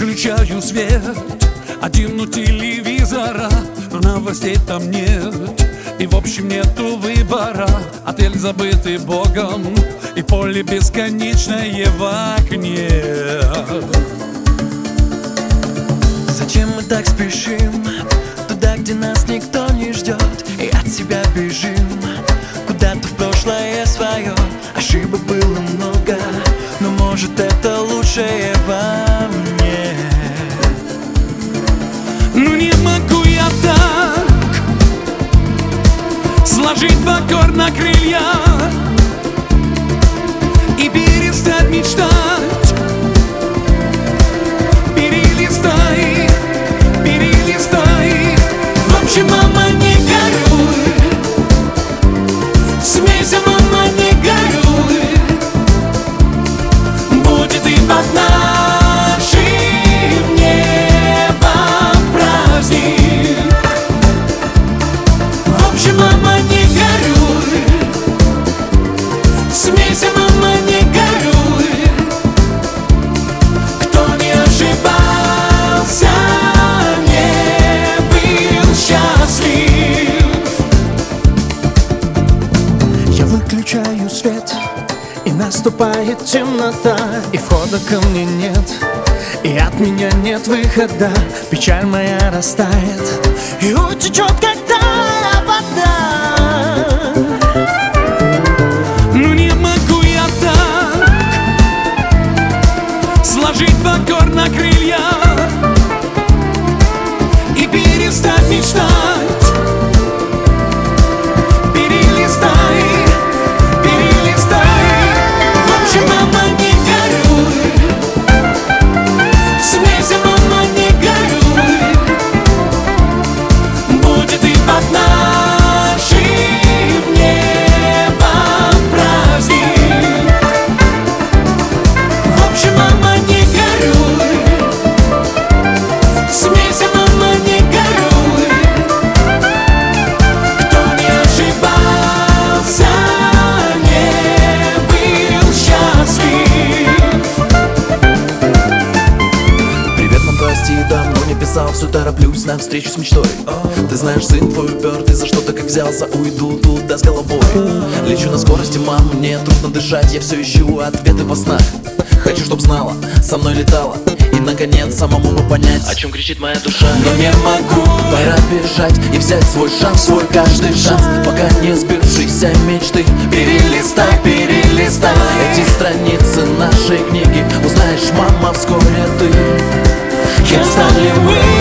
выключаю свет, один у телевизора, но новостей там нет. И в общем нету выбора, отель забытый Богом и поле бесконечное в окне. Зачем мы так спешим туда, где нас никто не ждет, и от себя бежим куда-то в прошлое свое? Ошибок было много, но может это лучшее во мне. Ну не могу я так сложить в аккорд на крылья и перестать мечтать. Перелистай, перелистай. В общем, мама, не горюй, смейся, мама, не горюй, будет и под нашим небом праздник. В общем, мама, не горюй, смейся, мама, не горюй. Кто не ошибался, не был счастлив. Я выключаю свет, и наступает темнота, и входа ко мне нет, и от меня нет выхода. Печаль моя растает и утечет, как тая вода. Ну не могу я так сложить в аккорд на крылья и перестать мечтать. Перелистай, перелистай. В общем, мама, не горюй, смейся, мама, не горюй, будет и под нашим небом праздник. В общем, мама, не горюй, смейся, мама, не горюй. Кто не ошибался, не был счастлив. Привет, мам, прости, давно не писал, все тороплюсь на встречу с мечтой. Ты знаешь, сын твой упертый, за что-то как взялся, уйду туда с головой. Лечу на скорости, мам, мне трудно дышать, я все ищу ответы во снах. Хочу, чтоб знала, со мной летала, и наконец самому бы понять, о чем кричит моя душа. Но не могу, Пора бежать и взять свой шанс, свой каждый шанс, пока не сбывшиеся мечты. Перелистай, перелистай эти страницы нашей книги, узнаешь, мама, вскоре ты, кем стали мы.